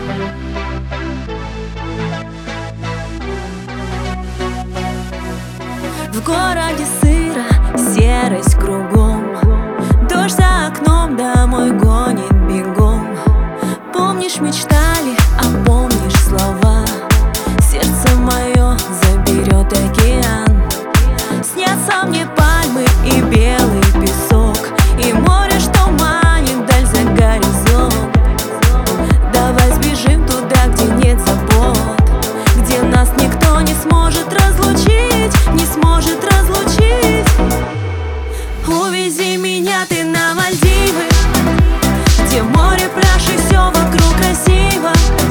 В городе сыро, серость кругом, дождь за окном, домой гонит бегом. Помнишь, мечтали, а помнишь слова? Сердце мое заберет океан. Снятся мне пальмы и белый песок, и море, что манит даль за горизонт. Давай сбежим туда, где нет забот, где нас никто не сможет разлучить, не сможет разлучить. Увези меня ты на Мальдивы, где море, пляж и все вокруг красиво,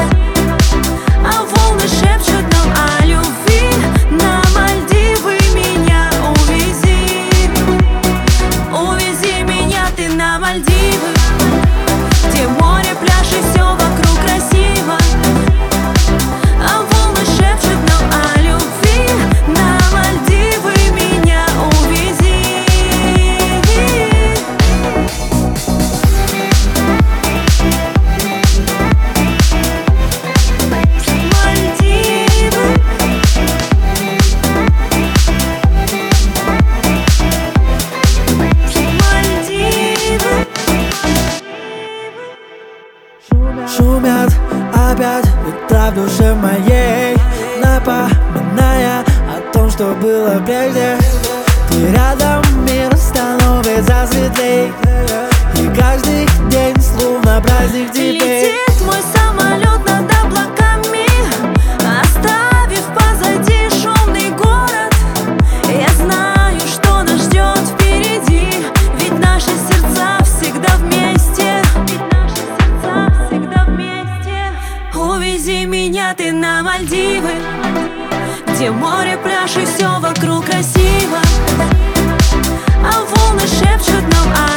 а волны шепчут нам о любви. На Мальдивы меня увези, увези меня ты на Мальдивы, где море, пляж и все вокруг красиво, а волны шепчут нам о любви. На Мальдивы меня увези. Шумят опять ветра в душе моей, напоминая о том, что было прежде. Ты рядом, мир становится светлей, и каждый день словно праздник теперь. Летит мой самолет над облаками, оставив позади шумный город. Я знаю, что нас ждет впереди, ведь наши сердца всегда вместе, ведь наши сердца всегда вместе. Увези меня ты на Мальдивы, где море, пляж и все вокруг красиво, а волны шепчут нам о